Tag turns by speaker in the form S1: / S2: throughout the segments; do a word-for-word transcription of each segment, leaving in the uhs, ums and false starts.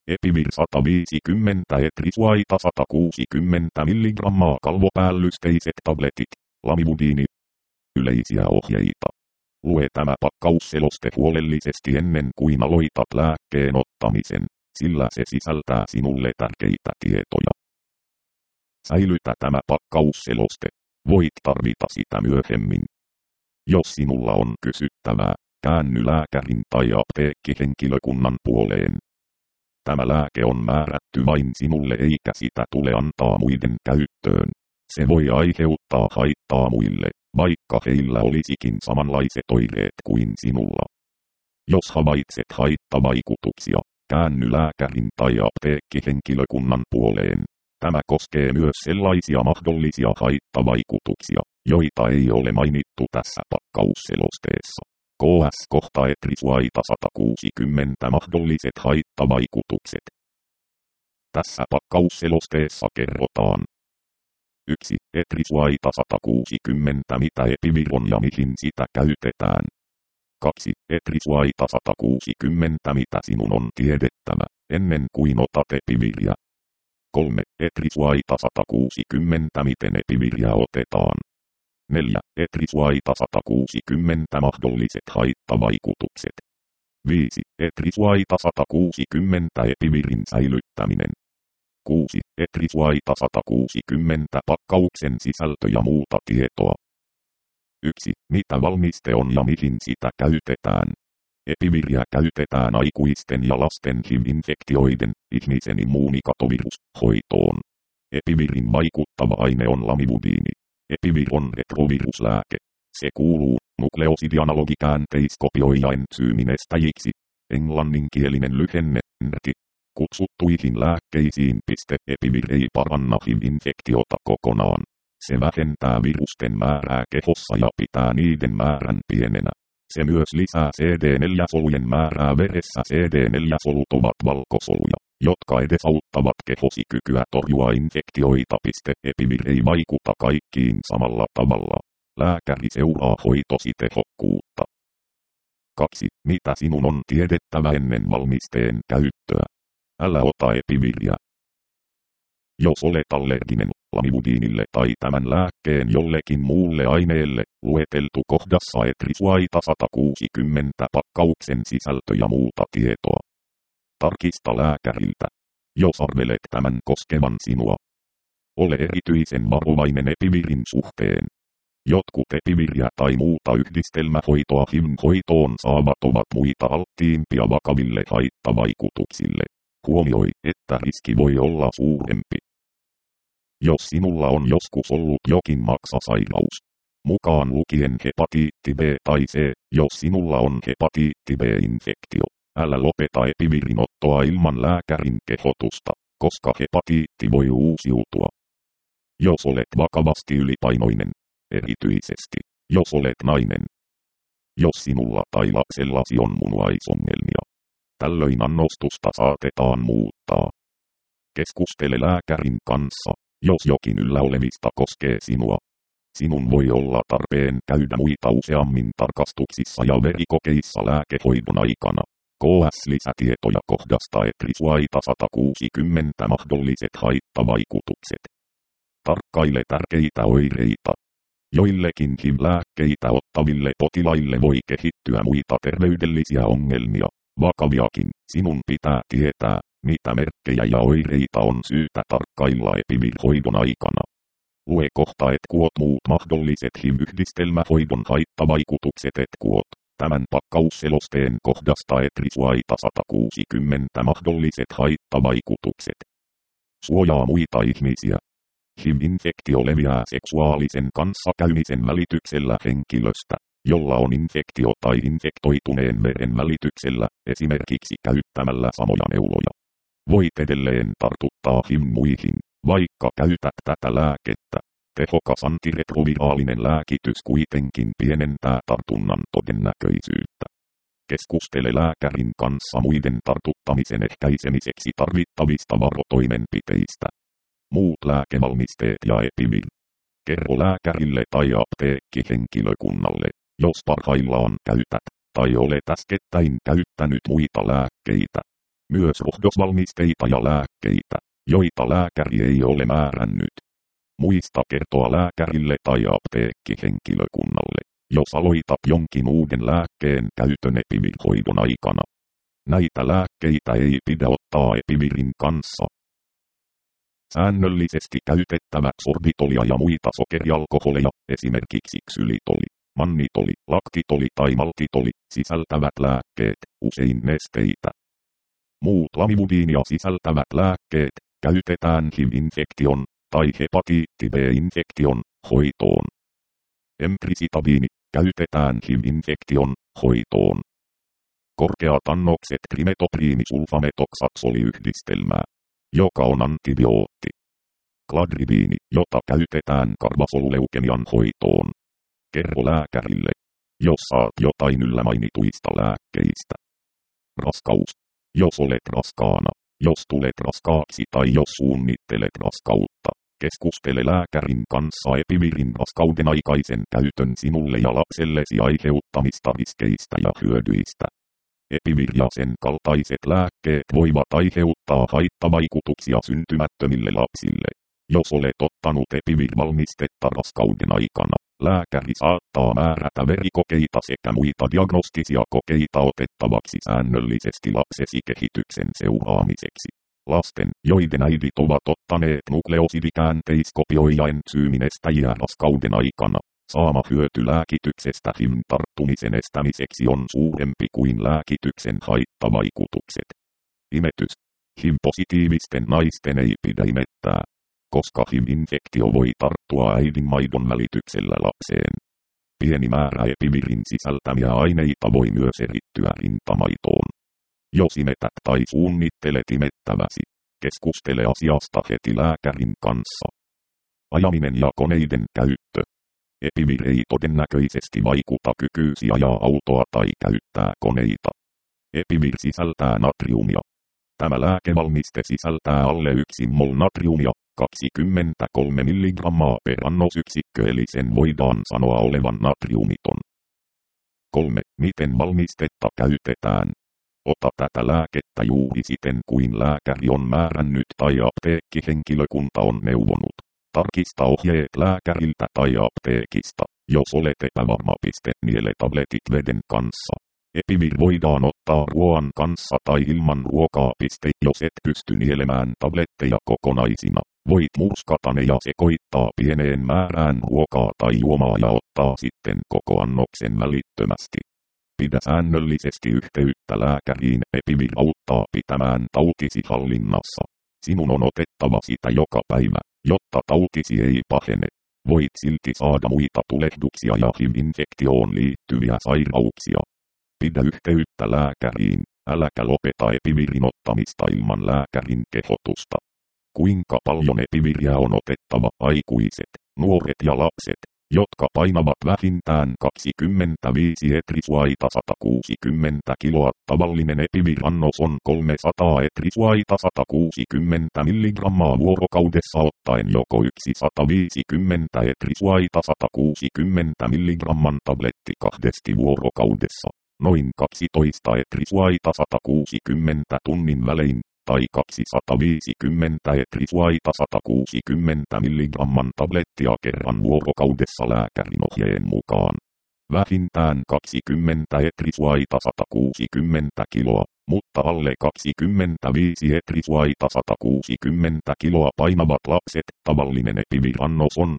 S1: Epivir sata viisikymmentä Etrisuaita sata kuusikymmentä milligrammaa kalvopäällysteiset tabletit. Lamivudini. Yleisiä ohjeita. Lue tämä pakkausseloste huolellisesti ennen kuin aloitat lääkkeen ottamisen, sillä se sisältää sinulle tärkeitä tietoja. Säilytä tämä pakkausseloste. Voit tarvita sitä myöhemmin. Jos sinulla on kysyttävää, käänny lääkärin tai apteekkihenkilökunnan puoleen. Tämä lääke on määrätty vain sinulle eikä sitä tule antaa muiden käyttöön. Se voi aiheuttaa haittaa muille, vaikka heillä olisikin samanlaiset oireet kuin sinulla. Jos havaitset haittavaikutuksia, käänny lääkärin tai apteekkihenkilökunnan puoleen. Tämä koskee myös sellaisia mahdollisia haittavaikutuksia, joita ei ole mainittu tässä pakkausselosteessa. K S kohta Etrisuaita sata kuusikymmentä mahdolliset haittavaikutukset. Tässä pakkausselosteessa kerrotaan. yksi. Etrisuaita sata kuusikymmentä mitä Epivir on ja mihin sitä käytetään. kaksi. Etrisuaita sata kuusikymmentä mitä sinun on tiedettävä, ennen kuin otat Epiviriä. kolme. Etrisuaita sata kuusikymmentä miten Epiviriä otetaan. neljä. Etrisuaita sata kuusikymmentä mahdolliset haittavaikutukset. viisi. Etrisuaita sata kuusikymmentä Epivirin säilyttäminen. kuusi. Etrisuaita sata kuusikymmentä pakkauksen sisältö ja muuta tietoa. yksi. Mitä valmiste on ja mihin sitä käytetään? Epiviriä käytetään aikuisten ja lasten H I V-infektioiden, ihmisen immuunikatovirus, hoitoon. Epivirin vaikuttava aine on lamivudini. Epivir on retroviruslääke. Se kuuluu nukleosidianalogikäänteiskopioijaentsyymin estäjiksi, englanninkielinen lyhenne, N R T, kutsuttuihin lääkkeisiin. Epivir ei paranna H I V-infektiota kokonaan. Se vähentää virusten määrää kehossa ja pitää niiden määrän pienenä. Se myös lisää C D neljä -solujen määrää veressä. C D neljä -solut ovat valkosoluja, jotka edesauttavat kehosi kykyä torjua infektioita. Epivir ei vaikuta kaikkiin samalla tavalla. Lääkäri seuraa hoitosi tehokkuutta. kaksi. Mitä sinun on tiedettävä ennen valmisteen käyttöä? Älä ota Epiviriä. Jos olet allerginen lamivudinille tai tämän lääkkeen jollekin muulle aineelle, lueteltu kohdassa Etrisuaita sata kuusikymmentä pakkauksen sisältö ja muuta tietoa. Tarkista lääkäriltä, jos arvelet tämän koskevan sinua. Ole erityisen varovainen Epivirin suhteen. Jotkut Epiviriä tai muuta yhdistelmähoitoa H I V-hoitoon saavat ovat muita alttiimpia vakaville haittavaikutuksille. Huomioi, että riski voi olla suurempi. Jos sinulla on joskus ollut jokin maksasairaus, mukaan lukien hepatiitti B tai C, jos sinulla on hepatiitti B-infektio, älä lopeta Epivirin ottoa ilman lääkärin kehotusta, koska hepatiitti voi uusiutua. Jos olet vakavasti ylipainoinen, erityisesti, jos olet nainen. Jos sinulla tai lapsellasi on munuaisongelmia, tällöin annostusta saatetaan muuttaa. Keskustele lääkärin kanssa, jos jokin yllä olevista koskee sinua. Sinun voi olla tarpeen käydä muita useammin tarkastuksissa ja verikokeissa lääkehoidon aikana. K S-lisätietoja kohdasta Etrisuaita sata kuusikymmentä mahdolliset haittavaikutukset. Tarkkaile tärkeitä oireita. Joillekin H I V-lääkkeitä ottaville potilaille voi kehittyä muita terveydellisiä ongelmia. Vakaviakin, sinun pitää tietää, mitä merkkejä ja oireita on syytä tarkkailla Epivir-hoidon aikana. Lue kohta et kuot muut mahdolliset H I V-yhdistelmähoidon haittavaikutukset et kuot. Tämän pakkausselosteen kohdasta Etrisuaita sata kuusikymmentä mahdolliset haittavaikutukset. Suojaa muita ihmisiä. H I V-infektio leviää seksuaalisen kanssakäymisen välityksellä henkilöstä, jolla on infektio tai infektoituneen veren välityksellä, esimerkiksi käyttämällä samoja neuloja. Voit edelleen tartuttaa H I V muihin, vaikka käytät tätä lääkettä. Tehokas antiretroviraalinen lääkitys kuitenkin pienentää tartunnan todennäköisyyttä. Keskustele lääkärin kanssa muiden tartuttamisen ehkäisemiseksi tarvittavista varotoimenpiteistä. Muut lääkevalmisteet ja Epivir. Kerro lääkärille tai apteekkihenkilökunnalle, jos parhaillaan käytät tai olet äskettäin käyttänyt muita lääkkeitä. Myös rohdosvalmisteita ja lääkkeitä, joita lääkäri ei ole määrännyt. Muista kertoa lääkärille tai apteekkihenkilökunnalle, jos aloitat jonkin uuden lääkkeen käytön epivirhoidon aikana. Näitä lääkkeitä ei pidä ottaa epivirin kanssa. Säännöllisesti käytettävät sorbitolia ja muita sokerialkoholeja, esimerkiksi ksylitoli, mannitoli, laktitoli tai maltitoli, sisältävät lääkkeet, usein nesteitä. Muut lamibudiinia sisältävät lääkkeet käytetään H I V-infektion tai hepatiitti B-infektion hoitoon. Emtricitabini käytetään H I V-infektion hoitoon. Korkeat annokset trimetopriimisulfametoksaksoli-yhdistelmää, joka on antibiootti. Kladribiini, jota käytetään karvasoluleukemian hoitoon. Kerro lääkärille, jos saat jotain yllä mainituista lääkkeistä. Raskaus. Jos olet raskaana, jos tulet raskaaksi tai jos suunnittelet raskautta, keskustele lääkärin kanssa epivirin raskauden aikaisen käytön sinulle ja lapsellesi aiheuttamista riskeistä ja hyödyistä. Epivir ja sen kaltaiset lääkkeet voivat aiheuttaa haittavaikutuksia syntymättömille lapsille. Jos olet ottanut epivir-valmistetta raskauden aikana, lääkäri saattaa määrätä verikokeita sekä muita diagnostisia kokeita otettavaksi säännöllisesti lapsesi kehityksen seuraamiseksi. Lasten, joiden äidit ovat ottaneet nukleosidikäänteiskopioja ensyyminestäjiä raskauden aikana, saama hyöty lääkityksestä H I V-tarttumisen estämiseksi on suurempi kuin lääkityksen haittavaikutukset. Imetys. H I V-positiivisten naisten ei pidä imettää, koska H I V-infektio voi tarttua äidin maidon välityksellä lapseen. Pieni määrä epivirin sisältämiä aineita voi myös erittyä rintamaitoon. Jos imetät tai suunnittelet imettäväsi, keskustele asiasta heti lääkärin kanssa. Ajaminen ja koneiden käyttö. Epivir ei todennäköisesti vaikuta kykyysi ajaa autoa tai käyttää koneita. Epivir sisältää natriumia. Tämä lääkevalmiste sisältää alle yksi mol natriumia, kaksikymmentäkolme milligrammaa per annosyksikkö, eli sen voidaan sanoa olevan natriumiton. kolme. Miten valmistetta käytetään? Ota tätä lääkettä juuri siten kuin lääkäri on määrännyt tai apteekkihenkilökunta on neuvonut. Tarkista ohjeet lääkäriltä tai apteekista, jos olet epävarma. Niele tabletit veden kanssa. Epivir voidaan ottaa ruoan kanssa tai ilman ruokaa. Jos et pysty nielemään tabletteja kokonaisina, voit murskata ne ja sekoittaa pieneen määrään ruokaa tai juomaa ja ottaa sitten koko annoksen välittömästi. Pidä säännöllisesti yhteyttä lääkäriin. Epivir auttaa pitämään tautisi hallinnassa. Sinun on otettava sitä joka päivä, jotta tautisi ei pahene. Voit silti saada muita tulehduksia ja H I V-infektioon liittyviä sairauksia. Pidä yhteyttä lääkäriin, äläkä lopeta epivirin ottamista ilman lääkärin kehotusta. Kuinka paljon epiviriä on otettava? Aikuiset, nuoret ja lapset, jotka painavat vähintään kaksikymmentäviisi etrisuaita sata kuusikymmentä kiloa. Tavallinen epivirannos on kolmesataa etrisuaita sata kuusikymmentä milligrammaa vuorokaudessa ottaen joko yksi sata viisikymmentä etrisuaita sata kuusikymmentä milligramman tabletti kahdesti vuorokaudessa. Noin kaksitoista etrisuaita sata kuusikymmentä tunnin välein, tai kaksisataaviisikymmentä etrisuaita sata kuusikymmentä milligramman tablettia kerran vuorokaudessa lääkärin ohjeen mukaan. Vähintään kaksikymmentä etrisuaita sata kuusikymmentä kiloa, mutta alle kaksikymmentäviisi etrisuaita sata kuusikymmentä kiloa painavat lapset. Tavallinen epivirannos on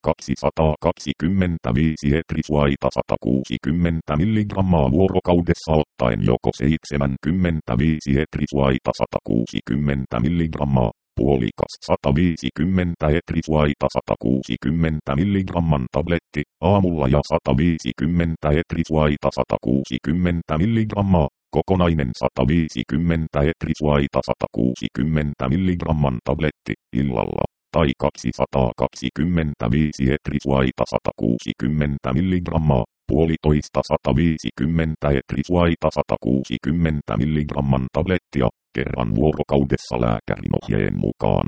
S1: kaksisataakaksikymmentäviisi etrisuaita sata kuusikymmentä milligrammaa vuorokaudessa ottaen joko seitsemänkymmentäviisi etrisuaita sata kuusikymmentä milligrammaa, puolikas sata viisikymmentä etrisuaita sata kuusikymmentä milligramman tabletti, aamulla ja sata viisikymmentä etrisuaita sata kuusikymmentä milligrammaa, kokonainen sata viisikymmentä etrisuaita sata kuusikymmentä milligramman tabletti, illalla, tai kaksisataakaksikymmentäviisi etrisuaita sata kuusikymmentä milligrammaa, puolitoista sata viisikymmentä etrisuaita sata kuusikymmentä milligramman tablettia, kerran vuorokaudessa lääkärin ohjeen mukaan.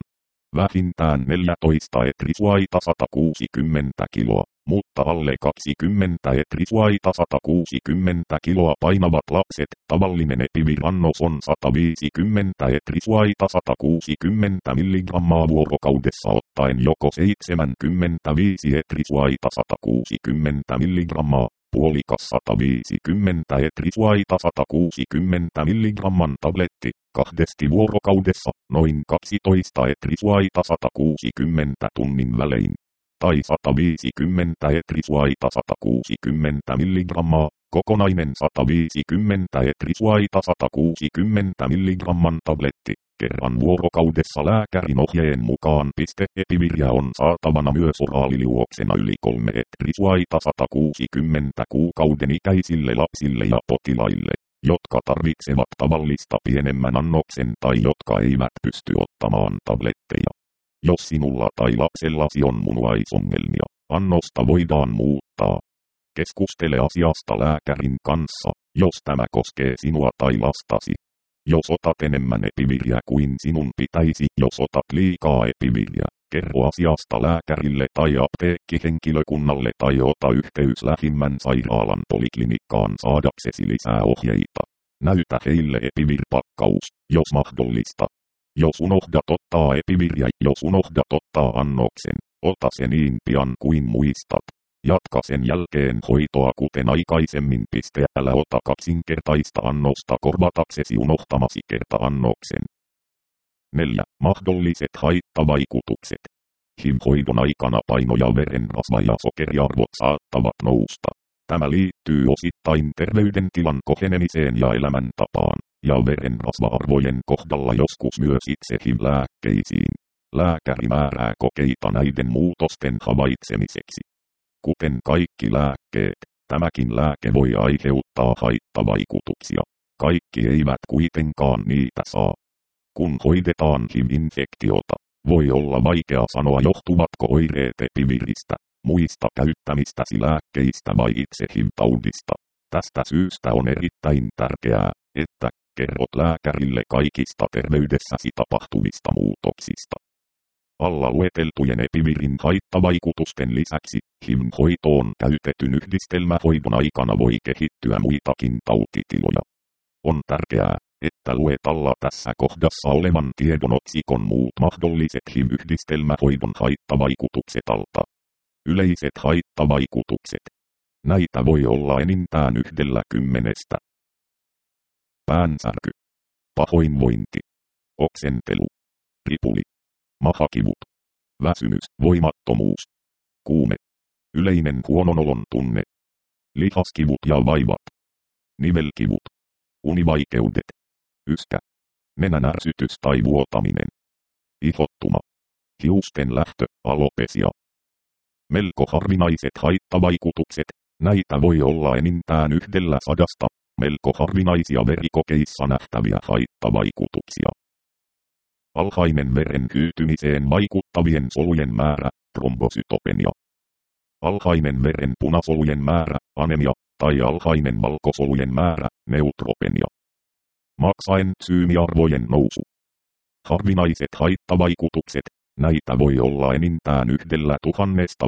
S1: Vähintään neljätoista etrisuaita sata kuusikymmentä kiloa, mutta alle kaksikymmentä etrisuaita sata kuusikymmentä kiloa painavat lapset. Tavallinen epivirannos on sata viisikymmentä etrisuaita sata kuusikymmentä milligrammaa vuorokaudessa ottaen joko seitsemänkymmentäviisi etrisuaita sata kuusikymmentä milligrammaa, puolikas sata viisikymmentä etrisuaita sata kuusikymmentä milligramman tabletti, kahdesti vuorokaudessa, noin kaksitoista etrisuaita sata kuusikymmentä tunnin välein. Tai sata viisikymmentä etrisuaita sata kuusikymmentä milligrammaa, kokonainen sata viisikymmentä etrisuaita sata kuusikymmentä milligramman tabletti, kerran vuorokaudessa lääkärin ohjeen mukaan. Epiviria on saatavana myös oraaliliuoksena yli kolme etrisuaita sata kuusikymmentä kuukauden ikäisille lapsille ja potilaille, jotka tarvitsevat tavallista pienemmän annoksen tai jotka eivät pysty ottamaan tabletteja. Jos sinulla tai lapsellasi on munuaisongelmia, annosta voidaan muuttaa. Keskustele asiasta lääkärin kanssa, jos tämä koskee sinua tai lastasi. Jos otat enemmän epiviriä kuin sinun pitäisi, jos otat liikaa epiviriä, kerro asiasta lääkärille tai apteekkihenkilökunnalle tai ota yhteys lähimmän sairaalan poliklinikkaan saadaksesi lisää ohjeita. Näytä heille epivir-pakkaus, jos mahdollista. Jos unohdat ottaa epiviriä, jos unohdat ottaa annoksen, ota se niin pian kuin muistat. Jatka sen jälkeen hoitoa kuten aikaisemmin. Älä ota kaksinkertaista annosta korvataksesi unohtamasi kerta-annoksen. neljä. Mahdolliset haittavaikutukset. H I V-hoidon aikana paino ja verenrasva ja sokeriarvot saattavat nousta. Tämä liittyy osittain terveydentilan kohenemiseen ja elämäntapaan, ja verenrasva-arvojen kohdalla joskus myös itse H I V-lääkkeisiin. Lääkäri määrää kokeita näiden muutosten havaitsemiseksi. Kuten kaikki lääkkeet, tämäkin lääke voi aiheuttaa haittavaikutuksia. Kaikki eivät kuitenkaan niitä saa. Kun hoidetaan H I V-infektiota, voi olla vaikea sanoa johtuvatko oireet epiviristä, muista käyttämistäsi lääkkeistä vai itse H I V-taudista. Tästä syystä on erittäin tärkeää, että kerrot lääkärille kaikista terveydessäsi tapahtuvista muutoksista. Alla lueteltujen epivirin haittavaikutusten lisäksi, H I V-hoitoon käytetyn yhdistelmähoidon aikana voi kehittyä muitakin tautitiloja. On tärkeää, että luet alla tässä kohdassa olevan tiedon otsikon muut mahdolliset H I V-yhdistelmähoidon haittavaikutukset alta. Yleiset haittavaikutukset. Näitä voi olla enintään yhdellä kymmenestä. Päänsärky. Pahoinvointi. Oksentelu. Ripuli. Mahakivut. Väsymys, voimattomuus. Kuume. Yleinen huononolon tunne. Lihaskivut ja vaivat. Nivelkivut. Univaikeudet. Yskä. Nenänärsytys tai vuotaminen. Ihottuma. Hiusten lähtö, alopesia. Melko harvinaiset haittavaikutukset, näitä voi olla enintään yhdellä sadasta, melko harvinaisia verikokeissa nähtäviä haittavaikutuksia. Alhainen veren hyytymiseen vaikuttavien solujen määrä, trombosytopenia. Alhainen veren punasolujen määrä, anemia, tai alhainen valkosolujen määrä, neutropenia. Maksaentsyymiarvojen nousu. Harvinaiset haittavaikutukset, näitä voi olla enintään yhdellä tuhannesta.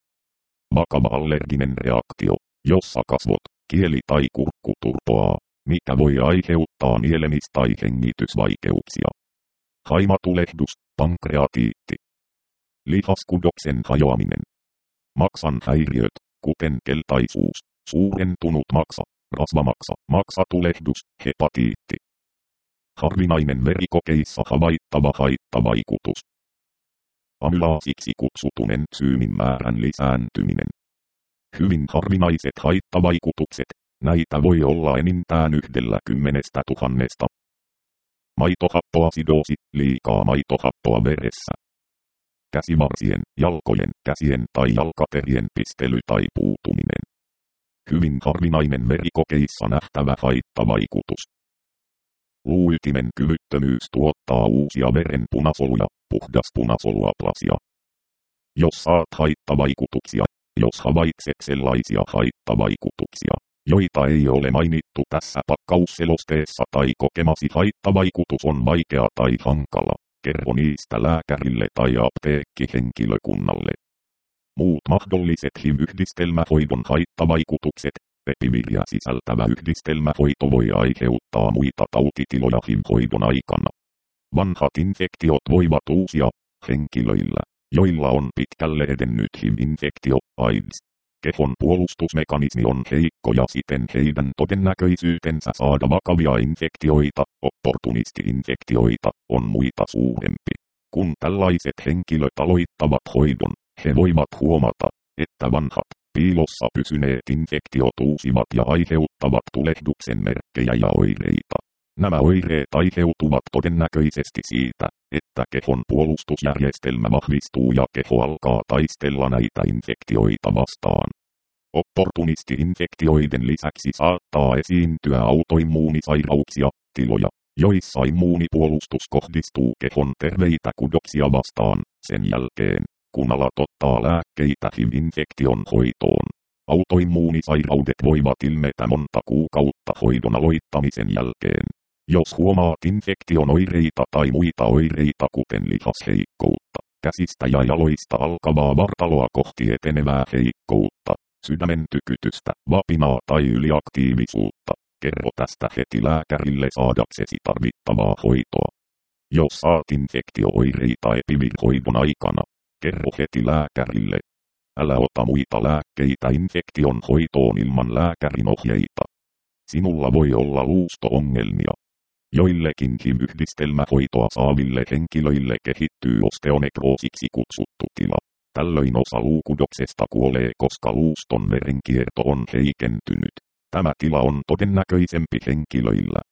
S1: Vakava allerginen reaktio, jossa kasvot, kieli tai kurkku turpoaa, mikä voi aiheuttaa nielemis- tai hengitysvaikeuksia. Haimatulehdus, pankreatiitti. Lihaskudoksen hajoaminen. Maksan häiriöt, kuten keltaisuus, suurentunut maksa, rasvamaksa, maksatulehdus, hepatiitti. Harvinainen verikokeissa havaittava haittavaikutus. Amylaasiksi kutsutun entsyymin määrän lisääntyminen. Hyvin harvinaiset haittavaikutukset, näitä voi olla enintään yhdellä kymmenestä tuhannesta. Maitohappoasidoosi, liikaa maitohappoa veressä. Käsivarsien, jalkojen, käsien tai jalkaterien pistely tai puutuminen. Hyvin harvinainen verikokeissa nähtävä haittavaikutus. Luuytimen kyvyttömyys tuottaa uusia veren punasoluja, puhdas punasoluaplasia. Jos saat haittavaikutuksia, jos havaitset sellaisia haittavaikutuksia, joita ei ole mainittu tässä pakkausselosteessa tai kokemasi haittavaikutus on vaikea tai hankala, Kerro niistä lääkärille tai apteekkihenkilökunnalle. Muut mahdolliset H I V-yhdistelmähoidon haittavaikutukset. Epiviria sisältävä yhdistelmähoito voi aiheuttaa muita tautitiloja H I V-hoidon aikana. Vanhat infektiot voivat uusia henkilöillä, joilla on pitkälle edennyt H I V-infektio, AIDS. Kehon puolustusmekanismi on heikko ja siten heidän todennäköisyytensä saada vakavia infektioita, opportunisti-infektioita, on muita suurempi. Kun tällaiset henkilöt aloittavat hoidon, he voivat huomata, että vanhat, piilossa pysyneet infektiot uusivat ja aiheuttavat tulehduksen merkkejä ja oireita. Nämä oireet aiheutuvat todennäköisesti siitä, että kehon puolustusjärjestelmä vahvistuu ja keho alkaa taistella näitä infektioita vastaan. Opportunisti-infektioiden lisäksi saattaa esiintyä autoimmuunisairauksia, tiloja, joissa immuunipuolustus kohdistuu kehon terveitä kudoksia vastaan, sen jälkeen, kun alat ottaa lääkkeitä H I V-infektion hoitoon. Autoimmuunisairaudet voivat ilmetä monta kuukautta hoidon aloittamisen jälkeen. Jos huomaat infektion oireita tai muita oireita kuten lihasheikkoutta, käsistä ja jaloista alkavaa vartaloa kohti etenevää heikkoutta, sydämen tykytystä, vapinaa tai yliaktiivisuutta, kerro tästä heti lääkärille saadaksesi tarvittavaa hoitoa. Jos saat infektio-oireita epivir-hoidon aikana, kerro heti lääkärille. Älä ota muita lääkkeitä infektion hoitoon ilman lääkärin ohjeita. Sinulla voi olla luusto-ongelmia. Joillekin H I V-yhdistelmähoitoa saaville henkilöille kehittyy osteonekroosiksi kutsuttu tila. Tällöin osa luukudoksesta kuolee, koska luuston verenkierto on heikentynyt. Tämä tila on todennäköisempi henkilöillä,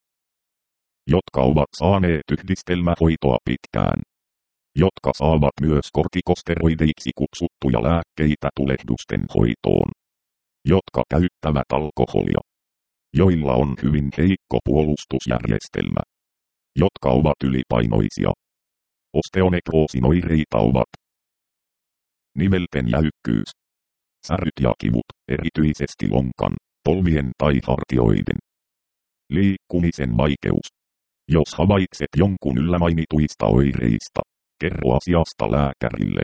S1: jotka ovat saaneet yhdistelmähoitoa pitkään, jotka saavat myös kortikosteroideiksi kutsuttuja lääkkeitä tulehdusten hoitoon, jotka käyttävät alkoholia, joilla on hyvin heikko puolustusjärjestelmä, jotka ovat ylipainoisia. Osteonekroosin oireita ovat nivelten jäykkyys, säryt ja kivut, erityisesti lonkan, polvien tai hartioiden, liikkumisen vaikeus. Jos havaitset jonkun yllämainituista oireista, kerro asiasta lääkärille.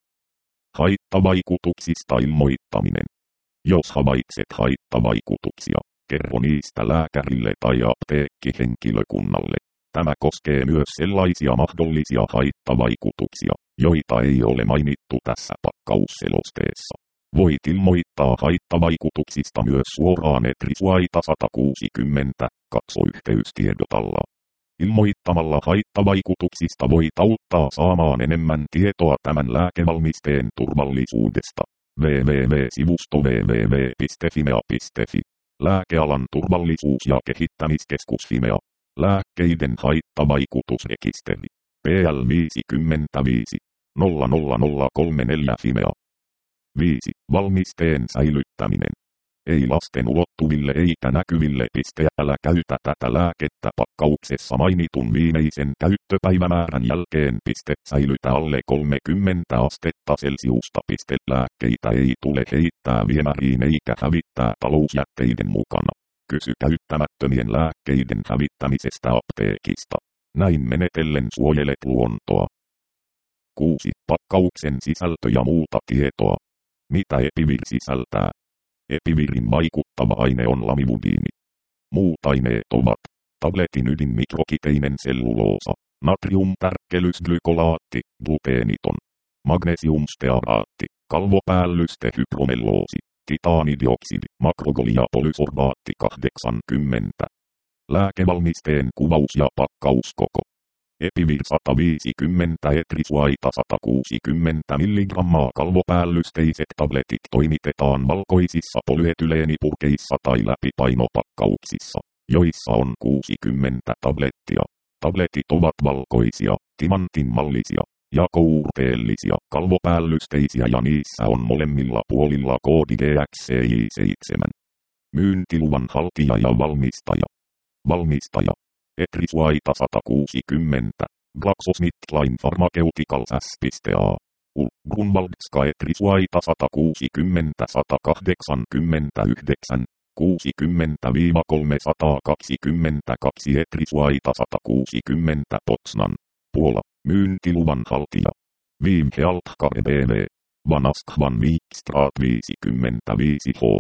S1: Haittavaikutuksista ilmoittaminen. Jos havaitset haittavaikutuksia, kerro niistä lääkärille tai apteekkihenkilökunnalle. Tämä koskee myös sellaisia mahdollisia haittavaikutuksia, joita ei ole mainittu tässä pakkausselosteessa. Voit ilmoittaa haittavaikutuksista myös suoraan Etrisuaita sata kuusikymmentä kaksoyhteystiedotalla. Ilmoittamalla haittavaikutuksista voit auttaa saamaan enemmän tietoa tämän lääkevalmisteen turvallisuudesta. double-u double-u double-u piste sivusto double-u double-u double-u piste fimea piste fi. Lääkealan turvallisuus- ja kehittämiskeskus Fimea. Lääkkeiden haittavaikutusrekisteri. P L viisikymmentäviisi nolla nolla nolla kolme neljä Fimea. viisi. Valmisteen säilyttäminen. Ei lasten ulottuville eikä näkyville. Älä käytä tätä lääkettä pakkauksessa mainitun viimeisen käyttöpäivämäärän jälkeen. Säilytä alle kolmekymmentä astetta Celsiusta. Lääkkeitä ei tule heittää viemäriin eikä hävittää talousjätteiden mukana. Kysy käyttämättömien lääkkeiden hävittämisestä apteekista. Näin menetellen suojelet luontoa. kuusi. Pakkauksen sisältö ja muuta tietoa. Mitä epivir sisältää? Epivirin vaikuttava aine on lamivudiini. Muut aineet ovat tabletin ydinmikrokiteinen selluloosa, natriumtärkkelysglykolaatti, gluteeniton, magnesiumstearaatti, kalvopäällyste hypromelloosi, titaanidioksidi, makrogolia polysorbaatti kahdeksankymmentä. Lääkevalmisteen kuvaus ja pakkauskoko. Epivir sata viisikymmentä Etrisuaita sata kuusikymmentä milligrammaa kalvopäällysteiset tabletit toimitetaan valkoisissa polyetyleenipurkeissa tai läpipainopakkauksissa, joissa on kuusikymmentä tablettia. Tabletit ovat valkoisia, timantinmallisia ja kourteellisia kalvopäällysteissä ja niissä on molemmilla puolilla koodi G X C J seitsemän. Myyntiluvan haltija ja valmistaja. Valmistaja. Etrisuaita sata kuusikymmentä, GlaxoSmithKline Pharmaceuticals S A. U. Grunwaldska Etrisuaita sata kuusikymmentä sata kahdeksankymmentäyhdeksän, kuusikymmentä kolmesataakaksikymmentäkaksi Etrisuaita sata kuusikymmentä Poznań, Puola. Myyntiluvan haltija. Viimkealtkare B V. Vanaskvan Viikstraat viisikymmentäviisi H.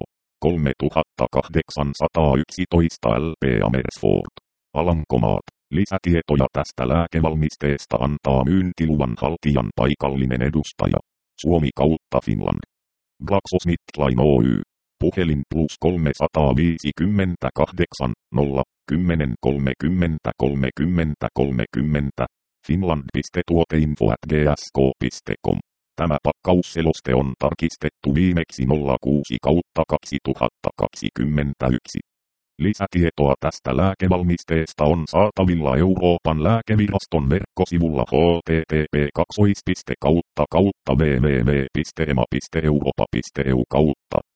S1: kolmetuhattakahdeksansataayksitoista L P Amersfoort. Alankomaat. Lisätietoja tästä lääkevalmisteesta antaa myyntiluvan haltijan paikallinen edustaja. Suomi kautta Finland. GlaxoSmithKline Oy. Puhelin plus kolme viisi kahdeksan nolla kymmenen kolmekymmentä kolmekymmentä kolmekymmentä. Finland.tuoteinfo at gsk piste com. Tämä pakkausseloste on tarkistettu viimeksi nolla kuusi kautta kaksituhattakaksikymmentäyksi. Lisätietoa tästä lääkevalmisteesta on saatavilla Euroopan lääkeviraston verkkosivulla h t t p kaksi piste kautta kautta w w w piste e m a piste europa piste e u kautta